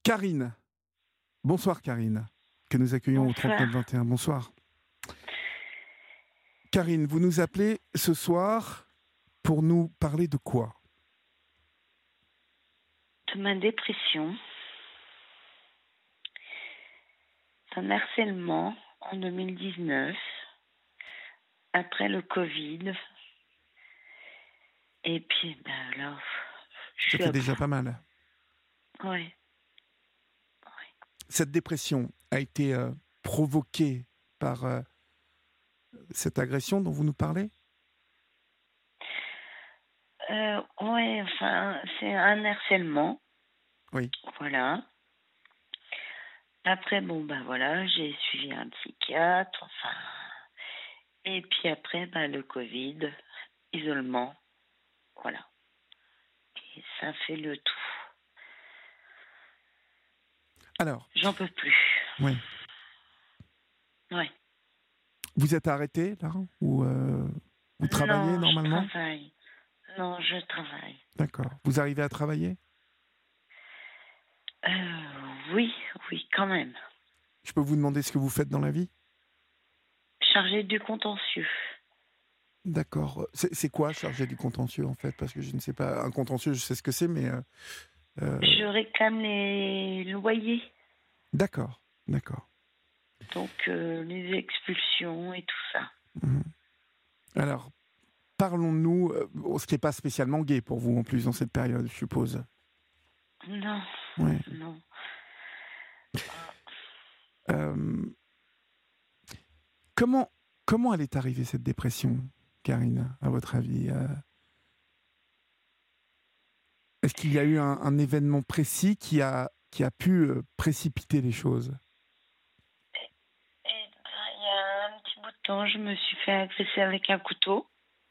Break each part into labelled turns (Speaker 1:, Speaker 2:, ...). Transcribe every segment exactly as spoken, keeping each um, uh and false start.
Speaker 1: Karine. Bonsoir Karine, que nous accueillons au
Speaker 2: Bonsoir.
Speaker 1: trente-neuf vingt et un. Bonsoir. Karine, vous nous appelez ce soir pour nous parler de quoi?
Speaker 2: De ma dépression, d'un harcèlement en deux mille dix-neuf, après le Covid. Et puis, ben là, je
Speaker 1: Ça
Speaker 2: suis
Speaker 1: fait
Speaker 2: à
Speaker 1: déjà
Speaker 2: bout.
Speaker 1: pas mal.
Speaker 2: Ouais.
Speaker 1: Cette dépression a été euh, provoquée par euh, cette agression dont vous nous parlez?
Speaker 2: Euh, ouais, enfin, c'est un harcèlement.
Speaker 1: Oui.
Speaker 2: Voilà. Après, bon, ben voilà, j'ai suivi un psychiatre, enfin. Et puis après, ben, le Covid, isolement, voilà. Et ça fait le tout.
Speaker 1: Alors,
Speaker 2: J'en peux plus.
Speaker 1: oui.
Speaker 2: Ouais.
Speaker 1: Vous êtes arrêté là? Ou euh, vous travaillez
Speaker 2: Non, je
Speaker 1: normalement?
Speaker 2: travaille. Non, je travaille.
Speaker 1: D'accord. Vous arrivez à travailler?
Speaker 2: Euh, oui, oui, quand même.
Speaker 1: Je peux vous demander ce que vous faites dans la vie?
Speaker 2: Chargé du contentieux.
Speaker 1: D'accord. C'est c'est quoi charger du contentieux en fait? Parce que je ne sais pas. Un contentieux, je sais ce que c'est, mais euh, euh,
Speaker 2: Je réclame les loyers,
Speaker 1: d'accord, d'accord.
Speaker 2: donc euh, les expulsions et tout ça.
Speaker 1: Mhm. Alors, parlons-nous, euh, bon, ce qui n'est pas spécialement gai pour vous en plus dans cette période, je suppose.
Speaker 2: Non,
Speaker 1: Ouais.
Speaker 2: non.
Speaker 1: Euh, comment, comment elle est arrivée cette dépression, Karine, à votre avis? Euh, Est-ce qu'il y a eu un, un événement précis qui a, qui a pu euh, précipiter les choses?
Speaker 2: Et ben, il y a un petit bout de temps, je me suis fait agresser avec un couteau.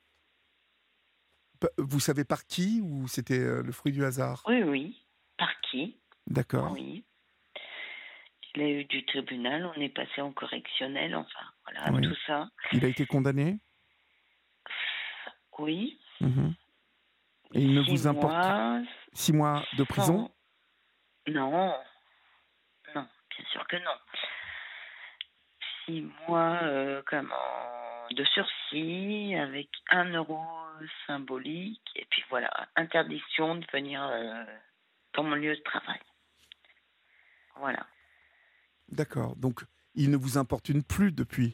Speaker 1: P- Vous savez par qui ou c'était euh, le fruit du hasard?
Speaker 2: Oui, oui. Par qui?
Speaker 1: D'accord.
Speaker 2: Oui. Il a eu du tribunal, on est passé en correctionnel, enfin, voilà,
Speaker 1: Oui.
Speaker 2: tout ça.
Speaker 1: Il a été condamné?
Speaker 2: Oui.
Speaker 1: Mhm. Et il ne
Speaker 2: Six
Speaker 1: vous importe
Speaker 2: mois,
Speaker 1: six mois de prison?
Speaker 2: sans... Non, non, bien sûr que non. Six mois euh, comment, de sursis avec un euro symbolique et puis voilà, interdiction de venir euh, dans mon lieu de travail. Voilà.
Speaker 1: D'accord. Donc, il ne vous importune plus depuis?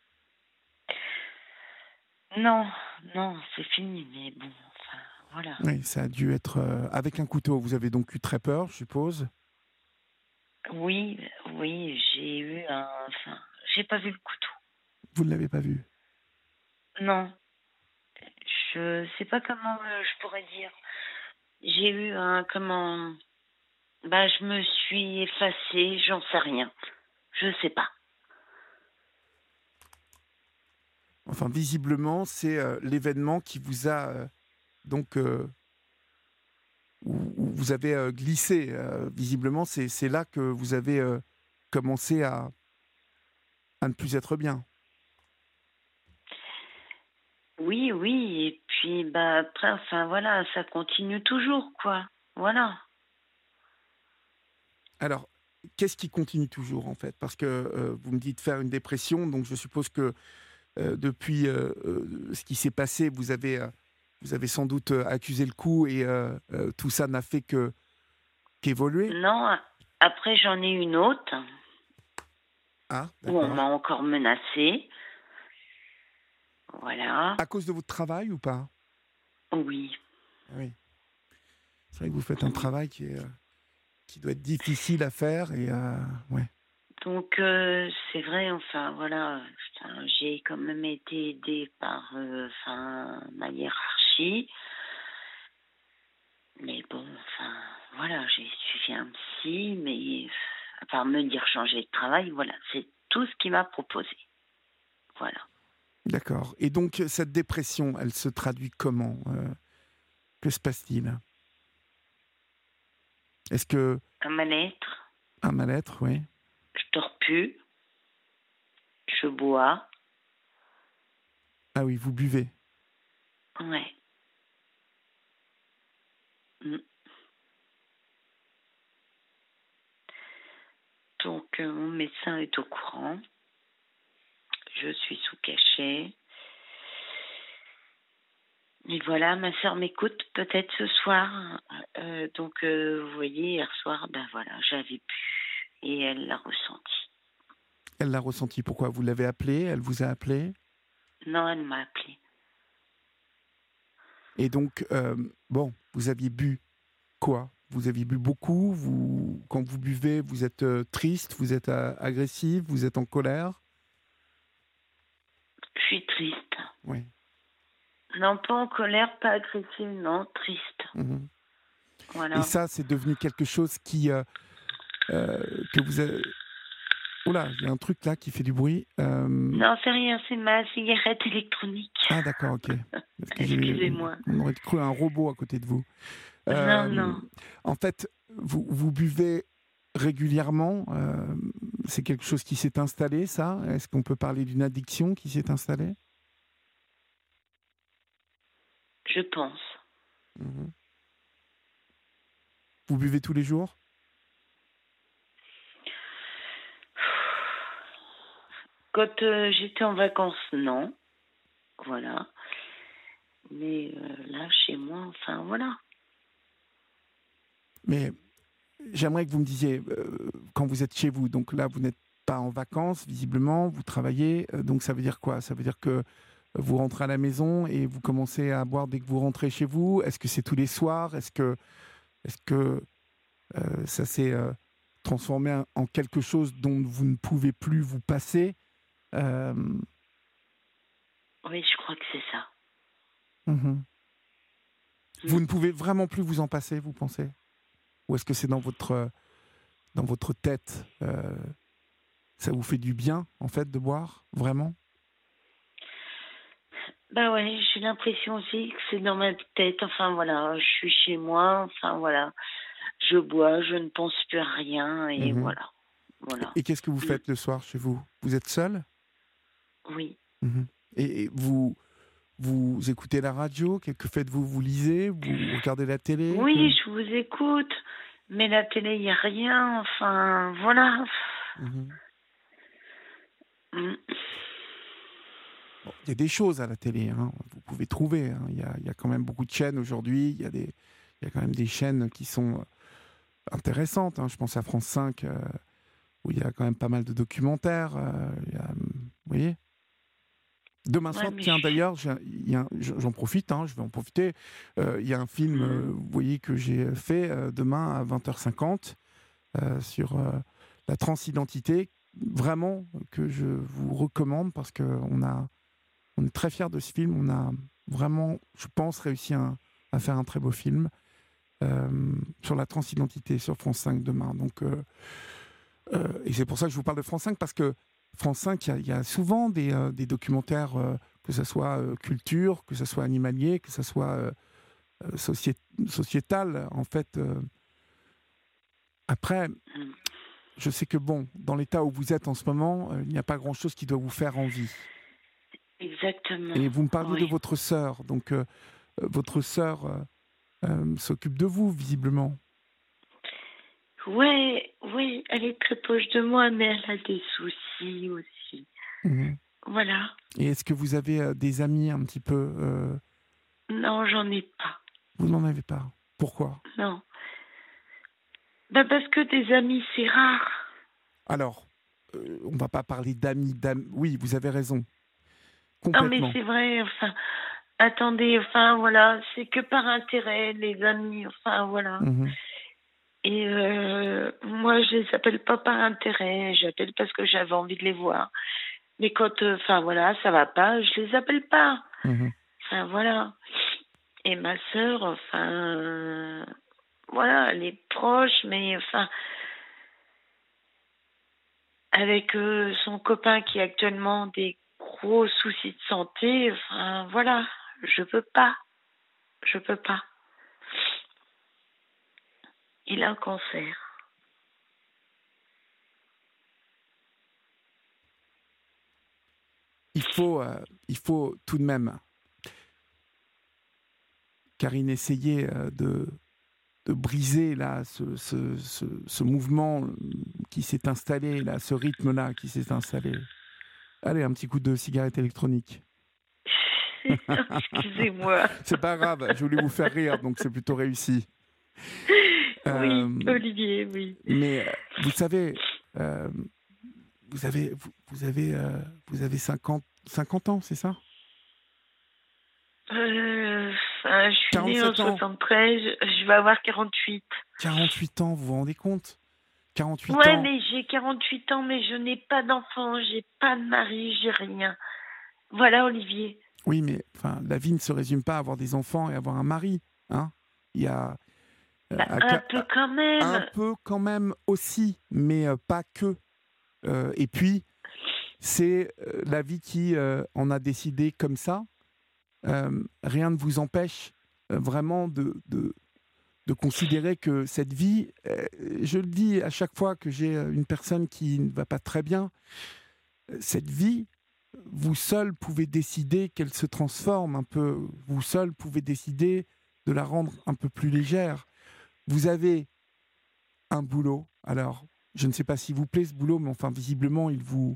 Speaker 2: Non, non, c'est fini, mais bon, enfin, voilà.
Speaker 1: Oui, ça a dû être euh, avec un couteau. Vous avez donc eu très peur, je suppose?
Speaker 2: Oui, oui, j'ai eu un... Enfin, j'ai pas vu le couteau.
Speaker 1: Vous ne l'avez pas vu?
Speaker 2: Non, je sais pas comment euh, je pourrais dire. J'ai eu un... Comment... Bah, je me suis effacée, j'en sais rien. Je sais pas.
Speaker 1: Enfin, visiblement, c'est euh, l'événement qui vous a euh, donc euh, où, où vous avez euh, glissé. Euh, visiblement, c'est c'est là que vous avez euh, commencé à, à ne plus être bien.
Speaker 2: Oui, oui, et puis bah après, enfin voilà, ça continue toujours, quoi. Voilà.
Speaker 1: Alors, qu'est-ce qui continue toujours en fait? Parce que euh, vous me dites faire une dépression, donc je suppose que euh, depuis euh, euh, ce qui s'est passé, vous avez, euh, vous avez sans doute euh, accusé le coup et euh, euh, tout ça n'a fait que qu'évoluer.
Speaker 2: Non, a- après j'en ai une autre
Speaker 1: Ah,
Speaker 2: où on
Speaker 1: d'accord.
Speaker 2: m'a encore menacée. Voilà.
Speaker 1: À cause de votre travail ou pas?
Speaker 2: Oui,
Speaker 1: Ah oui. C'est vrai que vous faites un
Speaker 2: oui.
Speaker 1: travail qui est euh, qui doit être difficile à faire et euh, ouais.
Speaker 2: Donc euh, c'est vrai, enfin voilà, enfin, j'ai quand même été aidée par euh, enfin ma hiérarchie. Mais bon, enfin voilà, j'ai suivi un psy, mais euh, à part me dire changer de travail, voilà, c'est tout ce qu'il m'a proposé. Voilà.
Speaker 1: D'accord. Et donc cette dépression, elle se traduit comment? Euh, que se passe-t-il? Est-ce que
Speaker 2: Un mal-être,
Speaker 1: un mal-être, oui.
Speaker 2: je dors plus, je bois,
Speaker 1: Ah oui, vous buvez.
Speaker 2: ouais. Mm. Donc, euh, mon médecin est au courant. Je suis sous cachet. Et voilà, ma sœur m'écoute peut-être ce soir. Euh, donc, euh, vous voyez, hier soir, ben voilà, j'avais pu. Et elle l'a ressenti.
Speaker 1: Elle l'a ressenti. Pourquoi? Vous l'avez appelée? Elle vous a appelé?
Speaker 2: Non, elle m'a appelé.
Speaker 1: Et donc, euh, bon, vous aviez bu quoi? Vous aviez bu beaucoup? Vous, quand vous buvez, vous êtes euh, triste? Vous êtes euh, agressif? Vous êtes en colère?
Speaker 2: Je suis triste.
Speaker 1: Oui.
Speaker 2: Non, pas en colère, pas agressive, non, triste.
Speaker 1: Mmh.
Speaker 2: Voilà.
Speaker 1: Et ça, c'est devenu quelque chose qui euh, euh, que vous avez... Oula, il y a un truc là qui fait du bruit. Euh...
Speaker 2: Non, c'est rien, c'est ma cigarette électronique.
Speaker 1: Ah d'accord, ok. Parce que j'ai-
Speaker 2: Excusez-moi.
Speaker 1: on aurait cru un robot à côté de vous.
Speaker 2: Non,
Speaker 1: Euh,
Speaker 2: non.
Speaker 1: En fait, vous, vous buvez régulièrement. euh, c'est quelque chose qui s'est installé, ça? Est-ce qu'on peut parler d'une addiction qui s'est installée?
Speaker 2: Je pense.
Speaker 1: Mhm. Vous buvez tous les jours?
Speaker 2: Quand euh, j'étais en vacances, non. Voilà. Mais euh, là, chez moi, enfin, voilà.
Speaker 1: Mais j'aimerais que vous me disiez, euh, quand vous êtes chez vous, donc là, vous n'êtes pas en vacances, visiblement, vous travaillez, euh, donc ça veut dire quoi? Ça veut dire que vous rentrez à la maison et vous commencez à boire dès que vous rentrez chez vous? Est-ce que c'est tous les soirs? Est-ce que, est-ce que euh, ça s'est euh, transformé en en quelque chose dont vous ne pouvez plus vous passer? Euh,
Speaker 2: Oui, je crois que c'est ça.
Speaker 1: mhm. Vous
Speaker 2: Mm.
Speaker 1: ne pouvez vraiment plus vous en passer, vous pensez? Ou est-ce que c'est dans votre, dans votre tête? euh, Ça vous fait du bien, en fait, de boire? Vraiment?
Speaker 2: Bah ouais, j'ai l'impression aussi que c'est dans ma tête. Enfin, voilà, je suis chez moi. Enfin, voilà. Je bois, je ne pense plus à rien. Et
Speaker 1: Mhm.
Speaker 2: voilà. Voilà.
Speaker 1: Et qu'est-ce que vous
Speaker 2: Mm.
Speaker 1: faites le soir chez vous? Vous êtes seul?
Speaker 2: Oui.
Speaker 1: Mhm. Et, et vous, vous écoutez la radio? Que, que faites-vous? Vous lisez? Vous regardez la télé? Que...
Speaker 2: Oui, je vous écoute. Mais la télé, il n'y a rien. Enfin, voilà.
Speaker 1: Mhm.
Speaker 2: Mm.
Speaker 1: Bon, il y a des choses à la télé, hein, vous pouvez trouver. Hein. Il y a, il y a quand même beaucoup de chaînes aujourd'hui. Il y a des, il y a quand même des chaînes qui sont intéressantes. Hein. Je pense à France cinq, euh, où il y a quand même pas mal de documentaires. euh, il y a, vous voyez? Demain
Speaker 2: Ouais,
Speaker 1: soir,
Speaker 2: mais
Speaker 1: tiens
Speaker 2: je...
Speaker 1: d'ailleurs, j'ai- il y a un- j'en profite, hein, je vais en profiter. Euh, il y a un film, euh,
Speaker 2: Mm.
Speaker 1: vous voyez, que j'ai fait euh, demain à vingt heures cinquante euh, sur euh, la transidentité. Vraiment que je vous recommande parce qu'on a, on est très fiers de ce film. On a vraiment, je pense, réussi à, à faire un très beau film euh, sur la transidentité sur France cinq demain. Donc, euh, euh, et c'est pour ça que je vous parle de France cinq parce que France cinq, il y a, il y a souvent des, euh, des documentaires, euh, que ce soit euh, culture, que ce soit animalier, que ce soit euh, euh, socié- sociétal. En fait, euh, après,
Speaker 2: Mm.
Speaker 1: je sais que bon, dans l'état où vous êtes en ce moment, euh, il n'y a pas grand-chose qui doit vous faire envie.
Speaker 2: Exactement.
Speaker 1: Et vous me parliez de
Speaker 2: Oui.
Speaker 1: votre sœur, donc euh, euh, votre sœur euh, euh, s'occupe de vous visiblement.
Speaker 2: Ouais, oui, elle est très proche de moi, mais elle a des soucis aussi.
Speaker 1: Mhm.
Speaker 2: Voilà.
Speaker 1: Et est-ce que vous avez euh, des amis un petit peu euh,
Speaker 2: Non, j'en ai pas.
Speaker 1: Vous n'en avez pas. Pourquoi?
Speaker 2: Non. Bah parce que des amis, c'est rare.
Speaker 1: Alors, euh, on va pas parler d'amis, d'amis. Oui, vous avez raison,
Speaker 2: Non, mais
Speaker 1: complètement.
Speaker 2: c'est vrai, enfin, attendez, enfin, voilà, c'est que par intérêt, les amis, enfin, voilà.
Speaker 1: Mhm.
Speaker 2: Et euh, moi, je les appelle pas par intérêt, j'appelle parce que j'avais envie de les voir. Mais quand, euh, enfin, voilà, ça va pas, je les appelle pas.
Speaker 1: Mhm.
Speaker 2: Enfin, voilà. Et ma sœur, enfin, euh, voilà, elle est proche, mais enfin, avec euh, son copain qui a actuellement des gros soucis de santé, enfin, voilà, je peux pas, je peux pas. Il a un cancer.
Speaker 1: Il faut, euh, il faut tout de même, Karine, essayer euh, de de briser là, ce, ce, ce, ce mouvement qui s'est installé, là, ce rythme-là qui s'est installé. Allez, un petit coup de cigarette électronique.
Speaker 2: Excusez-moi.
Speaker 1: C'est pas grave, je voulais vous faire rire, donc c'est plutôt réussi.
Speaker 2: Oui,
Speaker 1: Euh,
Speaker 2: Olivier, oui.
Speaker 1: mais euh, vous savez, euh, vous avez, vous, vous avez, euh, vous avez cinquante, cinquante ans, c'est ça?
Speaker 2: Euh, enfin, je suis née en
Speaker 1: quarante-sept ans.
Speaker 2: soixante-treize, je vais avoir quarante-huit.
Speaker 1: quarante-huit ans, vous vous rendez compte? quarante-huit
Speaker 2: Ouais,
Speaker 1: ans.
Speaker 2: mais j'ai quarante-huit ans, mais je n'ai pas d'enfant, j'ai pas de mari, j'ai rien. Voilà, Olivier.
Speaker 1: Oui, mais enfin, la vie ne se résume pas à avoir des enfants et avoir un mari. Hein, il y a euh,
Speaker 2: Bah,
Speaker 1: à-
Speaker 2: un
Speaker 1: à-
Speaker 2: peu quand
Speaker 1: un
Speaker 2: même.
Speaker 1: peu quand même aussi, mais euh, pas que. Euh, et puis, c'est euh, la vie qui euh, en a décidé comme ça. Euh, rien ne vous empêche euh, vraiment de, de, de considérer que cette vie, euh, je le dis à chaque fois que j'ai euh, une personne qui ne va pas très bien, euh, cette vie, vous seul pouvez décider qu'elle se transforme un peu, vous seul pouvez décider de la rendre un peu plus légère. Vous avez un boulot, alors je ne sais pas s'il vous plaît ce boulot, mais enfin visiblement il vous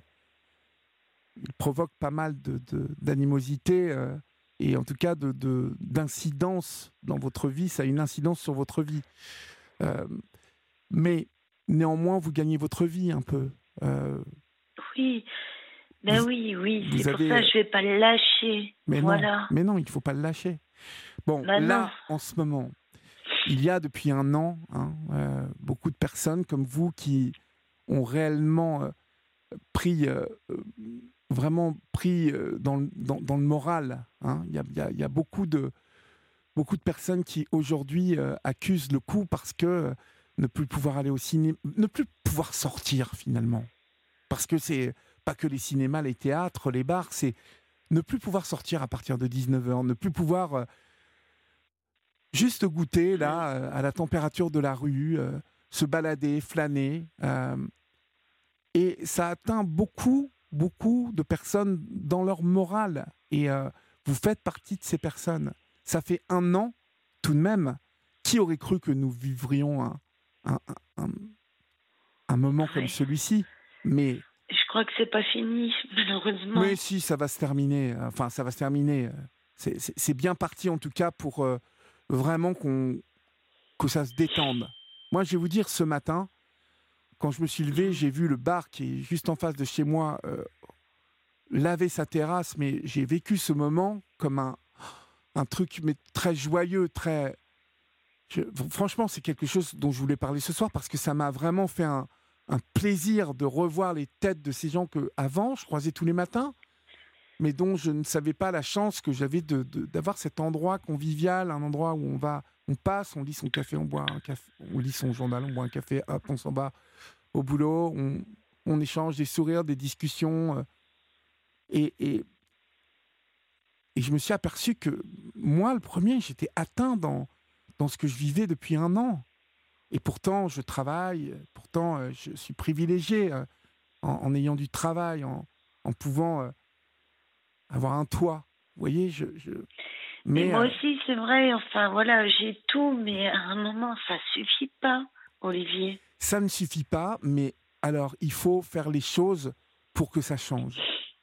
Speaker 1: il provoque pas mal de, de- d'animosité euh, et en tout cas de, de- d'incidence dans votre vie, ça a une incidence sur votre vie. Euh, mais néanmoins, vous gagnez votre vie un peu. Euh,
Speaker 2: Oui, ben
Speaker 1: vous,
Speaker 2: oui, oui,
Speaker 1: vous
Speaker 2: c'est pour
Speaker 1: avez...
Speaker 2: ça que je vais pas le lâcher.
Speaker 1: Mais non,
Speaker 2: Voilà.
Speaker 1: mais non, il ne faut pas le lâcher. Bon,
Speaker 2: Ben non.
Speaker 1: là, en ce moment, il y a depuis un an hein, euh, beaucoup de personnes comme vous qui ont réellement euh, pris, euh, euh, vraiment pris euh, dans, le- dans, dans le moral. Hein. Il y a, il y a- il y a beaucoup de, beaucoup de personnes qui aujourd'hui euh, accusent le coup parce que euh, ne plus pouvoir aller au cinéma, ne plus pouvoir sortir finalement. Parce que c'est pas que les cinémas, les théâtres, les bars, c'est ne plus pouvoir sortir à partir de dix-neuf heures, ne plus pouvoir euh, juste goûter
Speaker 2: Mm.
Speaker 1: là euh, à la température de la rue, euh, se balader, flâner. euh, et ça atteint beaucoup, beaucoup de personnes dans leur morale. Et euh, vous faites partie de ces personnes. Ça fait un an, tout de même, qui aurait cru que nous vivrions un, un, un, un moment comme
Speaker 2: Ouais.
Speaker 1: celui-ci? Mais,
Speaker 2: Je crois que c'est pas fini, malheureusement.
Speaker 1: mais si, ça va se terminer. Enfin, ça va se terminer. C'est, c'est, c'est bien parti, en tout cas, pour euh, vraiment qu'on, que ça se détende. Moi, je vais vous dire, ce matin, quand je me suis levé, j'ai vu le bar qui est juste en face de chez moi euh, laver sa terrasse, mais j'ai vécu ce moment comme un, un truc mais très joyeux, très... Je- franchement, c'est quelque chose dont je voulais parler ce soir parce que ça m'a vraiment fait un, un plaisir de revoir les têtes de ces gens que avant je croisais tous les matins, mais dont je ne savais pas la chance que j'avais de, de- d'avoir cet endroit convivial, un endroit où on va, on passe, on lit son café, on boit un café, on lit son journal, on boit un café, hop, on s'en va au boulot, on, on échange des sourires, des discussions, euh, et, et, et je me suis aperçu que moi, le premier, j'étais atteint dans, dans ce que je vivais depuis un an. Et pourtant, je travaille, pourtant, euh, je suis privilégié euh, en, en ayant du travail, en, en pouvant euh, avoir un toit. Vous voyez, je. je...
Speaker 2: Mais
Speaker 1: Mais
Speaker 2: moi
Speaker 1: euh,
Speaker 2: aussi, c'est vrai, enfin voilà, j'ai tout, mais à un moment, ça suffit pas, Olivier.
Speaker 1: ça ne suffit pas, mais alors, il faut faire les choses pour que ça change.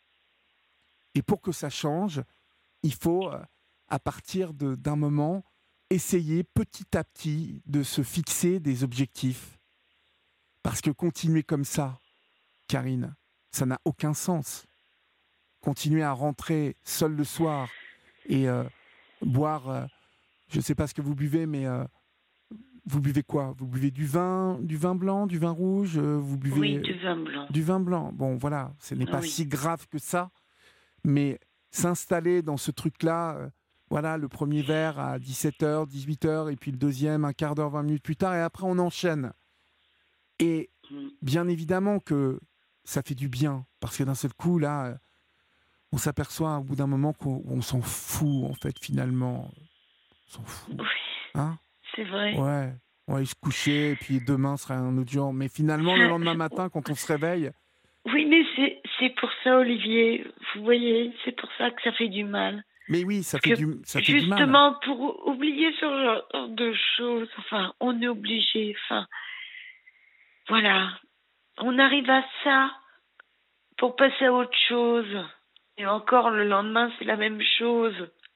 Speaker 1: Et pour que ça change, il faut, euh, à partir de- d'un moment, essayer petit à petit de se fixer des objectifs. Parce que continuer comme ça, Karine, ça n'a aucun sens. Continuer à rentrer seul le soir et euh, boire, euh, je ne sais pas ce que vous buvez, mais euh, vous buvez quoi? Vous buvez du vin, du vin blanc, du vin rouge, euh, vous
Speaker 2: Oui,
Speaker 1: buvez
Speaker 2: du
Speaker 1: euh,
Speaker 2: vin blanc.
Speaker 1: du vin blanc. Bon, voilà, ce n'est pas
Speaker 2: Oui.
Speaker 1: si grave que ça, mais s'installer dans ce truc-là, euh, voilà, le premier verre à dix-sept heures, dix-huit heures, et puis le deuxième un quart d'heure, vingt minutes plus tard, et après on enchaîne. Et
Speaker 2: Mm.
Speaker 1: bien évidemment que ça fait du bien, parce que d'un seul coup, là, euh, on s'aperçoit au bout d'un moment qu'on on s'en fout, en fait, finalement. On s'en fout.
Speaker 2: Oui,
Speaker 1: Hein?
Speaker 2: c'est vrai.
Speaker 1: Ouais, on va aller se coucher, et puis demain sera un autre jour. Mais finalement, le lendemain matin, quand on se réveille,
Speaker 2: Oui, mais c'est c'est pour ça, Olivier. Vous voyez, c'est pour ça que ça fait du mal.
Speaker 1: Mais oui, ça fait
Speaker 2: que
Speaker 1: du, ça fait du mal.
Speaker 2: justement, pour oublier ce genre de choses, enfin, on est obligé, enfin, voilà. On arrive à ça pour passer à autre chose. Et encore, le lendemain, c'est la même chose.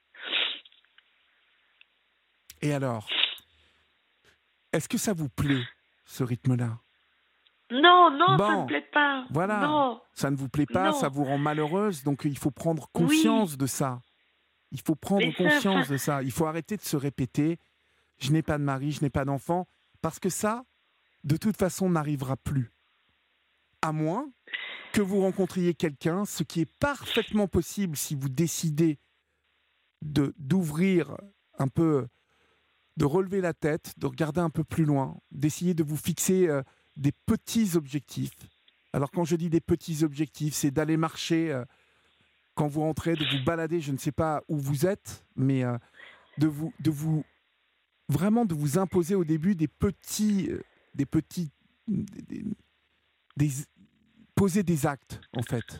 Speaker 1: Et alors, est-ce que ça vous plaît, ce rythme-là?
Speaker 2: Non, non, ça ne me
Speaker 1: Bon,
Speaker 2: plaît pas.
Speaker 1: voilà,
Speaker 2: Non,
Speaker 1: ça ne vous plaît pas, ça
Speaker 2: non,
Speaker 1: vous rend malheureuse, donc il faut prendre
Speaker 2: oui,
Speaker 1: conscience de ça. Il faut prendre
Speaker 2: mais ça, enfin,
Speaker 1: conscience de ça. Il faut arrêter de se répéter, je n'ai pas de mari, je n'ai pas d'enfant, parce que ça, de toute façon, n'arrivera plus. À moins que vous rencontriez quelqu'un, ce qui est parfaitement possible si vous décidez de d'ouvrir un peu, de relever la tête, de regarder un peu plus loin, d'essayer de vous fixer euh, des petits objectifs. Alors quand je dis des petits objectifs, c'est d'aller marcher euh, quand vous rentrez, de vous balader, je ne sais pas où vous êtes, mais euh, de vous, de vous vraiment de vous imposer au début des petits, euh, des petits, des, des- des- poser des actes en fait.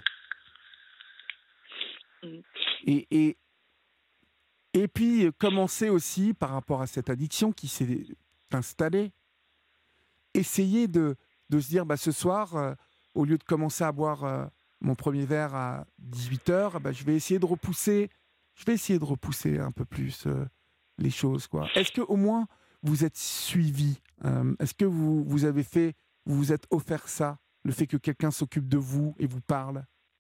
Speaker 2: mm,
Speaker 1: Et, et, et puis euh, commencer aussi par rapport à cette addiction qui s'est installée, essayer de, de se dire bah, ce soir, euh, au lieu de commencer à boire euh, mon premier verre à dix-huit heures, bah, je vais essayer de repousser, je vais essayer de repousser un peu plus euh, les choses, quoi. Est-ce que au moins vous êtes suivi? Euh, Est-ce que vous, vous avez fait, vous vous êtes offert ça, le fait que quelqu'un s'occupe de vous et vous parle?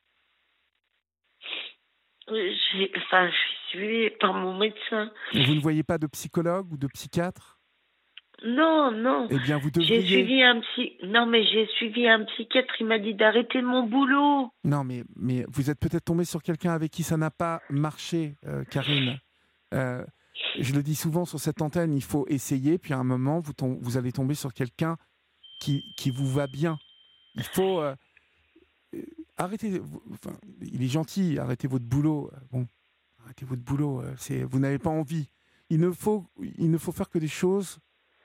Speaker 2: j'ai, enfin, je suis suivie par mon médecin.
Speaker 1: Vous ne voyez pas de psychologue ou de psychiatre?
Speaker 2: Non, non.
Speaker 1: Eh bien, vous
Speaker 2: J'ai
Speaker 1: devriez.
Speaker 2: suivi un psy. Non, mais j'ai suivi un psychiatre. Il m'a dit d'arrêter mon boulot.
Speaker 1: Non, mais, mais vous êtes peut-être tombé sur quelqu'un avec qui ça n'a pas marché, euh, Karine. Euh, je le dis souvent sur cette antenne, il faut essayer, puis à un moment, vous, tom- vous allez tomber sur quelqu'un qui, qui vous va bien. Il faut euh, euh, arrêter. vous- Enfin, il est gentil, arrêtez votre boulot. euh, Bon, arrêtez votre boulot. euh, C'est, vous n'avez pas envie. Il ne faut, il ne faut faire que des choses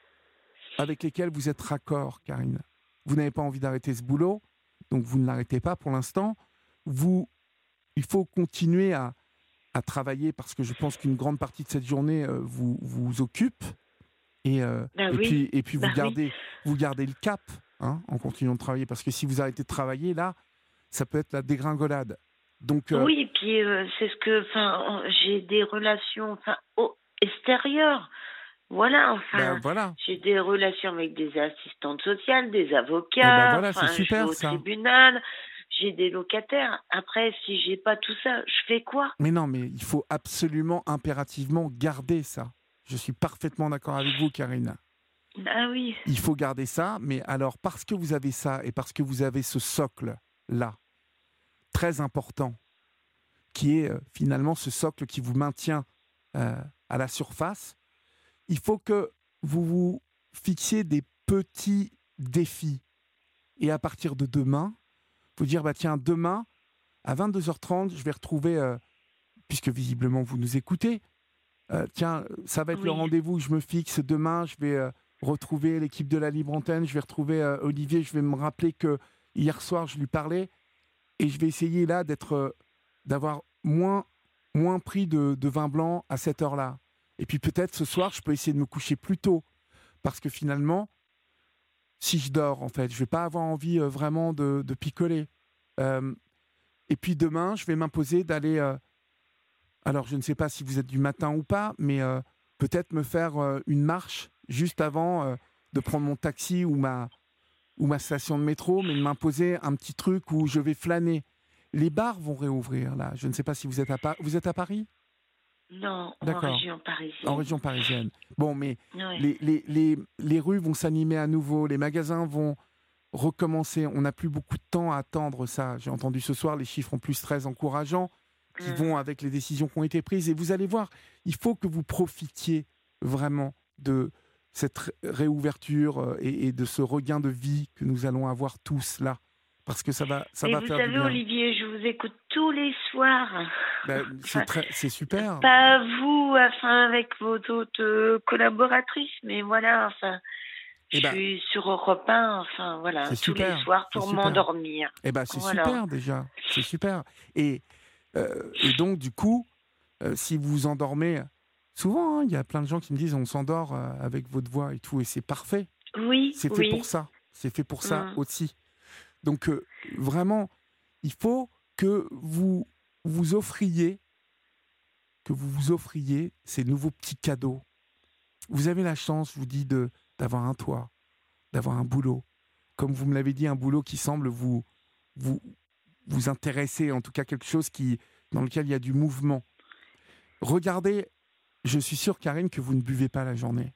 Speaker 1: avec lesquelles vous êtes raccord, Karine. Vous n'avez pas envie d'arrêter ce boulot, donc vous ne l'arrêtez pas pour l'instant. Vous, il faut continuer à, à travailler parce que je pense qu'une grande partie de cette journée euh, vous, vous occupe et, euh,
Speaker 2: Ben
Speaker 1: et,
Speaker 2: oui,
Speaker 1: puis, et puis vous
Speaker 2: ben oui.
Speaker 1: gardez, vous gardez le cap hein, en continuant de travailler parce que si vous arrêtez de travailler, là, ça peut être la dégringolade. Donc, euh,
Speaker 2: Oui, puis euh, c'est ce que, enfin, j'ai des relations, enfin, au- extérieures. Voilà,
Speaker 1: ben
Speaker 2: enfin,
Speaker 1: voilà,
Speaker 2: j'ai des relations avec des assistantes sociales, des
Speaker 1: et ben
Speaker 2: avocats,
Speaker 1: voilà, c'est
Speaker 2: enfin, je vais
Speaker 1: super
Speaker 2: au
Speaker 1: ça.
Speaker 2: tribunal, j'ai des locataires. Après, si j'ai pas tout ça, je fais quoi?
Speaker 1: Mais non, mais il faut absolument, impérativement garder ça. Je suis parfaitement d'accord avec vous, Karine.
Speaker 2: Ah oui,
Speaker 1: Il faut garder ça, mais alors parce que vous avez ça et parce que vous avez ce socle-là, très important, qui est euh, finalement ce socle qui vous maintient euh, à la surface, il faut que vous vous fixiez des petits défis. Et à partir de demain, vous dire, bah tiens, demain, à vingt-deux heures trente, je vais retrouver, euh, puisque visiblement vous nous écoutez, euh, tiens, ça va être le
Speaker 2: oui.
Speaker 1: rendez-vous que je me fixe demain, je vais euh, retrouver l'équipe de la Libre Antenne, je vais retrouver euh, Olivier, je vais me rappeler que hier soir, je lui parlais, et je vais essayer là d'être, euh, d'avoir moins, moins pris de, de vin blanc à cette heure-là. Et puis peut-être ce soir, je peux essayer de me coucher plus tôt, parce que finalement, si je dors, en fait, je vais pas avoir envie euh, vraiment de, de picoler. Euh, et puis demain, je vais m'imposer d'aller. euh, alors, je ne sais pas si vous êtes du matin ou pas, mais euh, peut-être me faire euh, une marche juste avant euh, de prendre mon taxi ou ma, ou ma station de métro, mais de m'imposer un petit truc où je vais flâner. Les bars vont réouvrir, là. Je ne sais pas si vous êtes à, Paris. Vous êtes à Paris?
Speaker 2: Non, en
Speaker 1: D'accord.
Speaker 2: région
Speaker 1: En
Speaker 2: parisienne.
Speaker 1: région parisienne. Bon, mais
Speaker 2: Ouais.
Speaker 1: les, les, les, les rues vont s'animer à nouveau, les magasins vont recommencer. On n'a plus beaucoup de temps à attendre ça. J'ai entendu ce soir les chiffres en plus très encourageants qui
Speaker 2: Hum.
Speaker 1: vont avec les décisions qui ont été prises. Et vous allez voir, il faut que vous profitiez vraiment de cette ré- réouverture euh, et, et de ce regain de vie que nous allons avoir tous là. Parce que ça va, ça
Speaker 2: Mais
Speaker 1: va
Speaker 2: vous
Speaker 1: faire du
Speaker 2: savez,
Speaker 1: bien.
Speaker 2: Olivier, je vous écoute tous les soirs.
Speaker 1: Ben, c'est
Speaker 2: Enfin,
Speaker 1: très, c'est super.
Speaker 2: pas vous, enfin, avec vos autres euh, collaboratrices, mais voilà, enfin, je
Speaker 1: Eh ben,
Speaker 2: suis sur Europe un, enfin, voilà,
Speaker 1: c'est
Speaker 2: tous les
Speaker 1: super.
Speaker 2: soirs
Speaker 1: C'est
Speaker 2: pour
Speaker 1: super.
Speaker 2: m'endormir.
Speaker 1: Eh ben, c'est
Speaker 2: Voilà.
Speaker 1: super déjà. C'est super. Et, euh, et donc, du coup, euh, si vous vous endormez, souvent, hein, il y a plein de gens qui me disent on s'endort euh, avec votre voix et tout, et c'est parfait.
Speaker 2: Oui,
Speaker 1: C'est fait
Speaker 2: oui.
Speaker 1: pour ça. C'est fait pour ça
Speaker 2: Mm.
Speaker 1: aussi. Donc, euh, vraiment, il faut que vous vous offriez, que vous vous offriez ces nouveaux petits cadeaux. Vous avez la chance, je vous dis, de, d'avoir un toit, d'avoir un boulot. Comme vous me l'avez dit, un boulot qui semble vous, vous, vous intéresser, en tout cas quelque chose qui, dans lequel il y a du mouvement. Regardez, je suis sûr, Karine, que vous ne buvez pas la journée.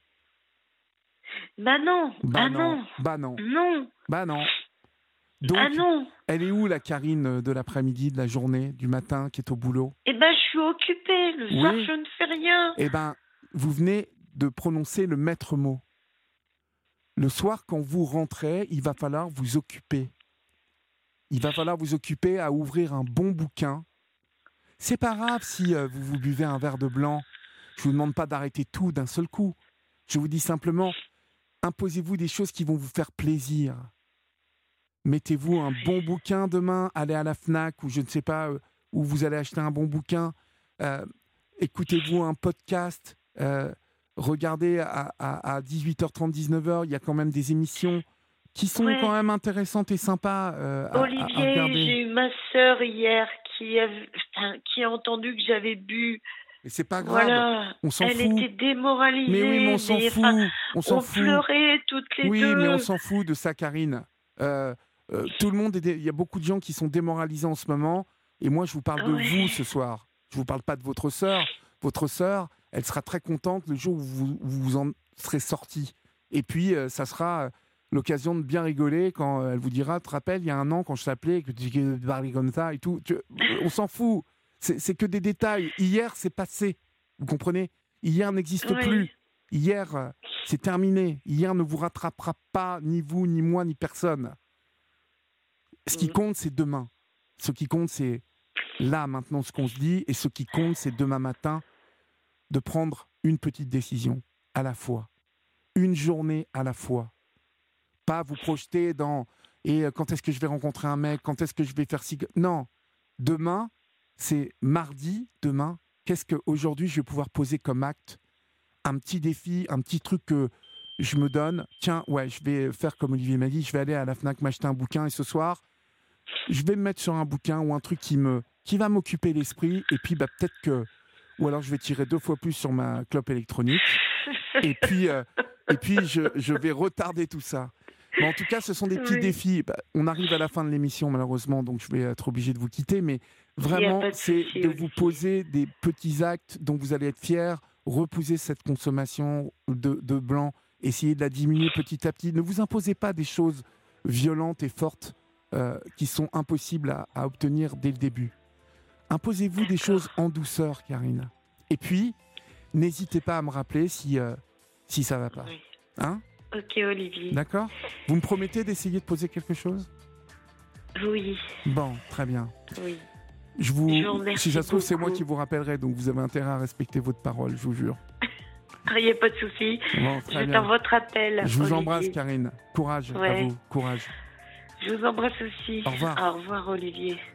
Speaker 2: Bah non,
Speaker 1: Bah
Speaker 2: ah
Speaker 1: non,
Speaker 2: non,
Speaker 1: bah non,
Speaker 2: non,
Speaker 1: bah non. Donc,
Speaker 2: ah non.
Speaker 1: elle est où la Karine de l'après-midi, de la journée, du matin, qui est au boulot?
Speaker 2: Eh ben, je suis occupée. Le soir,
Speaker 1: Oui.
Speaker 2: je ne fais rien.
Speaker 1: Eh bien, vous venez de prononcer le maître mot. Le soir, quand vous rentrez, il va falloir vous occuper. Il va falloir vous occuper à ouvrir un bon bouquin. C'est pas grave si euh, vous vous buvez un verre de blanc. Je vous demande pas d'arrêter tout d'un seul coup. Je vous dis simplement, imposez-vous des choses qui vont vous faire plaisir. Mettez-vous un bon bouquin demain, allez à la Fnac ou je ne sais pas euh, où vous allez acheter un bon bouquin. Euh, écoutez-vous un podcast. Euh, regardez à, à, à dix-huit heures trente, dix-neuf heures, il y a quand même des émissions qui sont
Speaker 2: Ouais.
Speaker 1: quand même intéressantes et sympas euh, à, à- à
Speaker 2: Olivier,
Speaker 1: regarder.
Speaker 2: j'ai eu ma sœur hier qui a, enfin, qui a entendu que j'avais bu.
Speaker 1: Et c'est pas grave,
Speaker 2: Voilà.
Speaker 1: on s'en
Speaker 2: Elle
Speaker 1: fout.
Speaker 2: était démoralisée.
Speaker 1: Mais oui, mais on s'en
Speaker 2: mais,
Speaker 1: fout.
Speaker 2: enfin,
Speaker 1: On s'en
Speaker 2: on
Speaker 1: fout.
Speaker 2: pleurait toutes les
Speaker 1: Oui,
Speaker 2: deux.
Speaker 1: mais on s'en fout de ça, Karine. Euh, euh, tout le monde, est dé- il y a beaucoup de gens qui sont démoralisés en ce moment. Et moi, je vous parle de
Speaker 2: Ouais.
Speaker 1: vous ce soir. Je vous parle pas de votre sœur. Votre sœur, elle sera très contente le jour où vous, où vous en serez sortis. Et puis, euh, ça sera l'occasion de bien rigoler quand euh, elle vous dira, tu te rappelles, il y a un an, quand je t'appelais, que tu parlais comme ça et tout. Tu- on s'en fout. C'est c'est que des détails. Hier, c'est passé. Vous comprenez? Hier n'existe
Speaker 2: Oui.
Speaker 1: plus. Hier, euh, c'est terminé. Hier ne vous rattrapera pas, ni vous, ni moi, ni personne. Ce qui
Speaker 2: Mhm.
Speaker 1: compte, c'est demain. Ce qui compte, c'est là, maintenant, ce qu'on se dit. Et ce qui compte, c'est demain matin, de prendre une petite décision à la fois. Une journée à la fois. Pas vous projeter dans « et euh, quand est-ce que je vais rencontrer un mec? Quand est-ce que je vais faire ci ?» Non. Demain, c'est mardi, demain. Qu'est-ce qu'aujourd'hui, je vais pouvoir poser comme acte? Un petit défi, un petit truc que je me donne. Tiens, ouais, je vais faire comme Olivier m'a dit, je vais aller à la Fnac m'acheter un bouquin et ce soir, je vais me mettre sur un bouquin ou un truc qui, me, qui va m'occuper l'esprit et puis bah, peut-être que... Ou alors je vais tirer deux fois plus sur ma clope électronique et puis, euh, et puis je, je vais retarder tout ça. Mais en tout cas, ce sont des petits
Speaker 2: Oui.
Speaker 1: défis. Bah, on arrive à la fin de l'émission, malheureusement, donc je vais être obligé de vous quitter. Mais vraiment,
Speaker 2: pas de
Speaker 1: c'est
Speaker 2: souci,
Speaker 1: de
Speaker 2: Olivier.
Speaker 1: vous poser des petits actes dont vous allez être fiers, repousser cette consommation de, de blanc, essayez de la diminuer petit à petit. Ne vous imposez pas des choses violentes et fortes euh, qui sont impossibles à, à obtenir dès le début. Imposez-vous des choses en douceur, Karine. Et puis, n'hésitez pas à me rappeler si, euh, si ça ne va pas.
Speaker 2: Oui.
Speaker 1: Hein?
Speaker 2: Ok, Olivier.
Speaker 1: D'accord? Vous me promettez d'essayer de poser quelque chose?
Speaker 2: Oui,
Speaker 1: Bon, très bien.
Speaker 2: oui.
Speaker 1: Je vous,
Speaker 2: Je vous remercie
Speaker 1: si ça se trouve, c'est moi
Speaker 2: beaucoup.
Speaker 1: qui vous rappellerai, donc vous avez intérêt à respecter votre parole, je vous jure.
Speaker 2: Il n'y a pas de souci.
Speaker 1: Bon, très bien.
Speaker 2: J'attends votre appel.
Speaker 1: Je vous
Speaker 2: Olivier.
Speaker 1: embrasse, Karine. Courage à
Speaker 2: Ouais.
Speaker 1: vous. Courage.
Speaker 2: Je vous embrasse aussi.
Speaker 1: Au revoir.
Speaker 2: Au revoir, Olivier.